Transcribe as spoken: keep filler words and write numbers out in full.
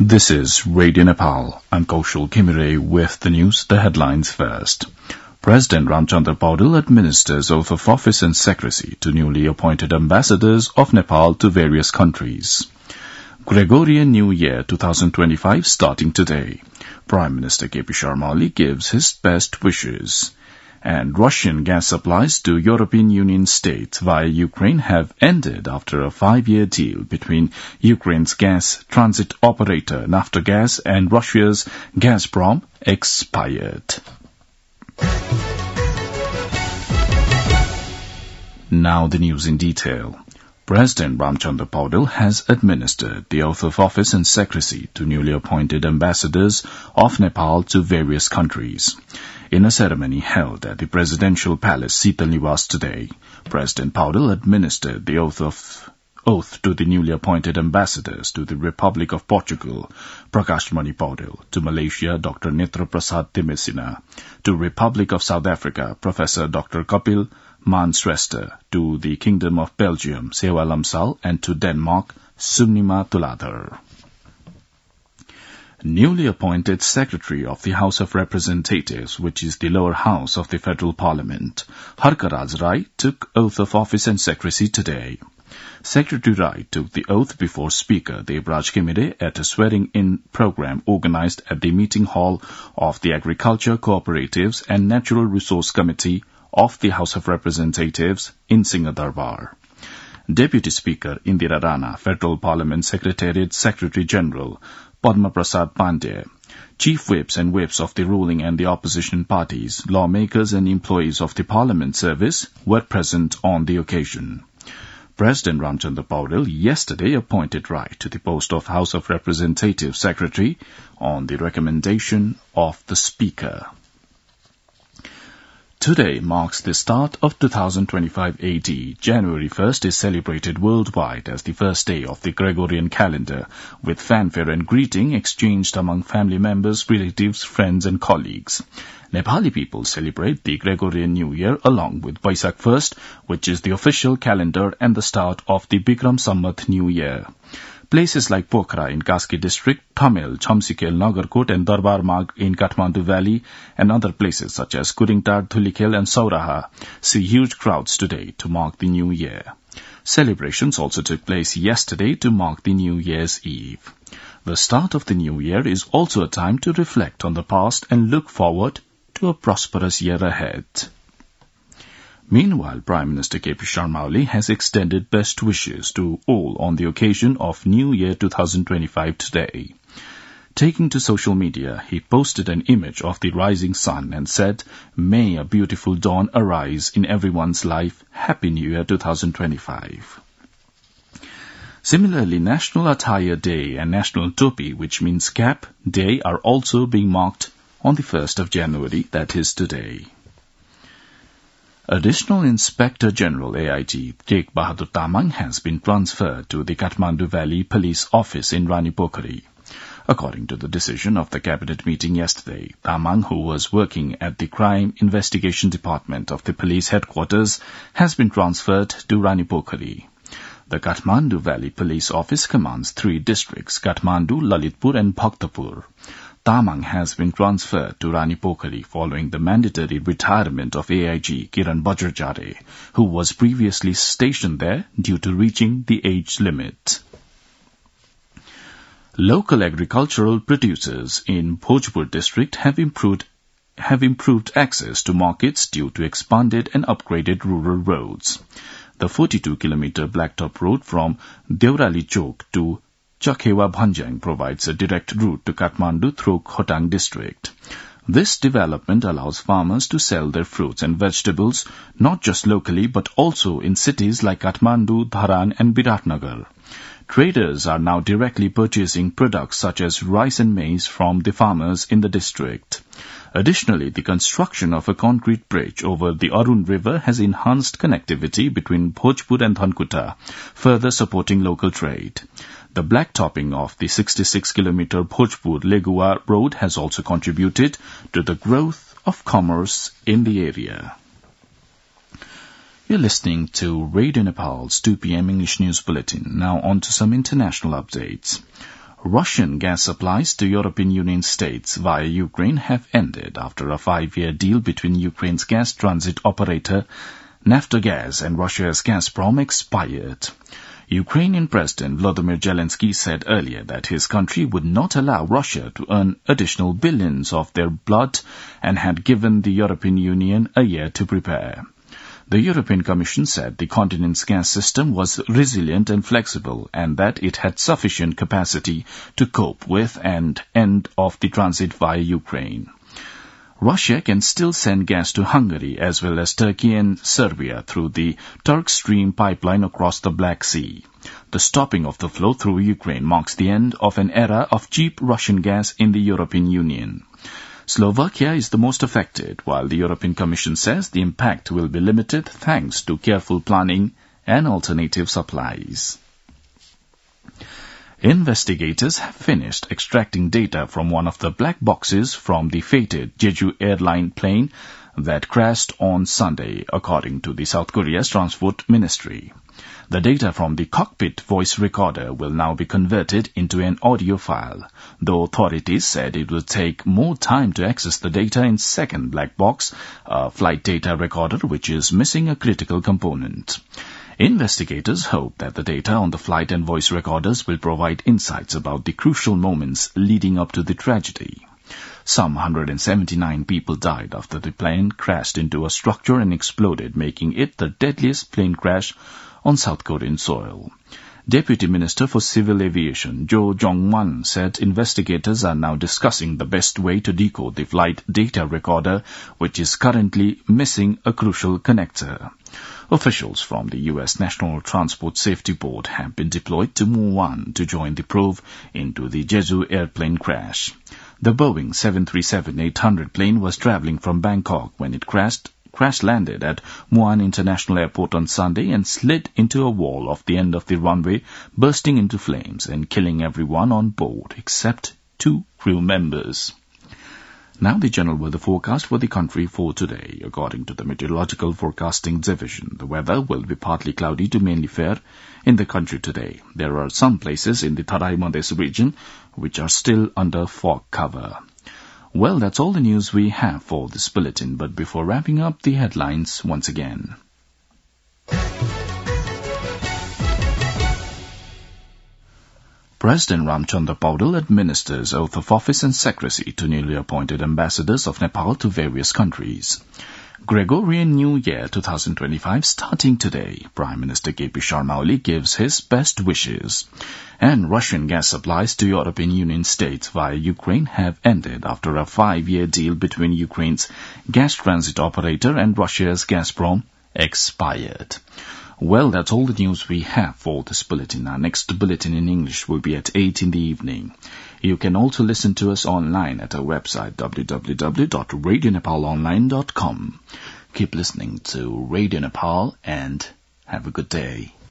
This is Radio Nepal. I'm Kaushal Kimire with the news, the headlines first. President Ramchandra Paudel administers oath of office and secrecy to newly appointed ambassadors of Nepal to various countries. Gregorian New Year twenty twenty-five starting today. Prime Minister K P Sharma Oli gives his best wishes. And Russian gas supplies to European Union states via Ukraine have ended after a five-year deal between Ukraine's gas transit operator Naftogaz and Russia's Gazprom expired. Now the news in detail. President Ramchandra Paudel has administered the oath of office and secrecy to newly appointed ambassadors of Nepal to various countries. In a ceremony held at the Presidential Palace, Sital Niwas today, President Paudel administered the oath of oath to the newly appointed ambassadors to the Republic of Portugal, Prakash Mani Paudel, to Malaysia, Doctor Netra Prasad Timesina, to Republic of South Africa, Professor Doctor Kapil Mansrester, to the Kingdom of Belgium, Sewa Lamsal, and to Denmark, Sunnima Tuladhar. Newly appointed Secretary of the House of Representatives, which is the lower house of the Federal Parliament, Harkaraj Rai, took oath of office and secrecy today. Secretary Rai took the oath before Speaker Devraj Kimire at a swearing-in program organized at the meeting hall of the Agriculture, Cooperatives and Natural Resource Committee of the House of Representatives in Singadarbar. Deputy Speaker Indira Rana, Federal Parliament Secretariat Secretary General Padma Prasad Pandey, Chief Whips and Whips of the ruling and the opposition parties, lawmakers and employees of the Parliament Service were present on the occasion. President Ramchandra Paudel yesterday appointed Rai to the post of House of Representatives Secretary on the recommendation of the Speaker. Today marks the start of two thousand twenty-five A D. January first is celebrated worldwide as the first day of the Gregorian calendar, with fanfare and greeting exchanged among family members, relatives, friends and colleagues. Nepali people celebrate the Gregorian New Year along with Baisakh first, which is the official calendar and the start of the Bikram Samvat New Year. Places like Pokhara in Kaski district, Thamel, Chamsikel, Nagarkot and Darbar Marg in Kathmandu Valley and other places such as Kuringtar, Thulikhel and Sauraha see huge crowds today to mark the New Year. Celebrations also took place yesterday to mark the New Year's Eve. The start of the New Year is also a time to reflect on the past and look forward to a prosperous year ahead. Meanwhile, Prime Minister K P Sharma Oli has extended best wishes to all on the occasion of New Year twenty twenty-five today. Taking to social media, he posted an image of the rising sun and said, "May a beautiful dawn arise in everyone's life. Happy New Year twenty twenty-five." Similarly, National Attire Day and National Topi, which means cap, day are also being marked on the first of January, that is today. Additional Inspector General A I G Tek Bahadur Tamang has been transferred to the Kathmandu Valley Police Office in Ranipokhari. According to the decision of the Cabinet meeting yesterday, Tamang, who was working at the Crime Investigation Department of the Police Headquarters, has been transferred to Ranipokhari. The Kathmandu Valley Police Office commands three districts, Kathmandu, Lalitpur and Bhaktapur. Tamang has been transferred to Ranipokhari following the mandatory retirement of A I G Kiran Bajrajare, who was previously stationed there due to reaching the age limit. Local agricultural producers in Bhojpur district have improved have improved access to markets due to expanded and upgraded rural roads. The forty-two kilometer blacktop road from Deurali Chowk to Chakhewa Bhanjang provides a direct route to Kathmandu through Khotang district. This development allows farmers to sell their fruits and vegetables not just locally but also in cities like Kathmandu, Dharan and Biratnagar. Traders are now directly purchasing products such as rice and maize from the farmers in the district. Additionally, the construction of a concrete bridge over the Arun River has enhanced connectivity between Bhojpur and Dhankuta, further supporting local trade. The blacktopping of the sixty-six kilometer Bhojpur-Legua road has also contributed to the growth of commerce in the area. You're listening to Radio Nepal's two p.m. English News Bulletin. Now on to some international updates. Russian gas supplies to European Union states via Ukraine have ended after a five-year deal between Ukraine's gas transit operator Naftogaz and Russia's Gazprom expired. Ukrainian President Volodymyr Zelensky said earlier that his country would not allow Russia to earn additional billions of their blood and had given the European Union a year to prepare. The European Commission said the continent's gas system was resilient and flexible and that it had sufficient capacity to cope with an end of the transit via Ukraine. Russia can still send gas to Hungary as well as Turkey and Serbia through the Turk Stream pipeline across the Black Sea. The stopping of the flow through Ukraine marks the end of an era of cheap Russian gas in the European Union. Slovakia is the most affected, while the European Commission says the impact will be limited thanks to careful planning and alternative supplies. Investigators have finished extracting data from one of the black boxes from the fated Jeju airline plane that crashed on Sunday, according to the South Korea's Transport Ministry. The data from the cockpit voice recorder will now be converted into an audio file, though authorities said it would take more time to access the data in second black box, a flight data recorder which is missing a critical component. Investigators hope that the data on the flight and voice recorders will provide insights about the crucial moments leading up to the tragedy. Some one hundred seventy-nine people died after the plane crashed into a structure and exploded, making it the deadliest plane crash on South Korean soil. Deputy Minister for Civil Aviation Jo Jong-wan said investigators are now discussing the best way to decode the flight data recorder, which is currently missing a crucial connector. Officials from the U S National Transport Safety Board have been deployed to Muan to join the probe into the Jeju airplane crash. The Boeing seven thirty-seven eight hundred plane was traveling from Bangkok when it crashed crash-landed at Muan International Airport on Sunday and slid into a wall off the end of the runway, bursting into flames and killing everyone on board except two crew members. Now the general weather forecast for the country for today. According to the Meteorological Forecasting Division, the weather will be partly cloudy to mainly fair in the country today. There are some places in the Tarai Mades region which are still under fog cover. Well, that's all the news we have for this bulletin, but before wrapping up, the headlines once again. President Ramchandra Paudel administers oath of office and secrecy to newly appointed ambassadors of Nepal to various countries. Gregorian New Year twenty twenty-five starting today. Prime Minister K P Sharma Oli gives his best wishes. And Russian gas supplies to European Union states via Ukraine have ended after a five-year deal between Ukraine's gas transit operator and Russia's Gazprom expired. Well, that's all the news we have for this bulletin. Our next bulletin in English will be at eight in the evening. You can also listen to us online at our website w w w dot radio nepal online dot com. Keep listening to Radio Nepal and have a good day.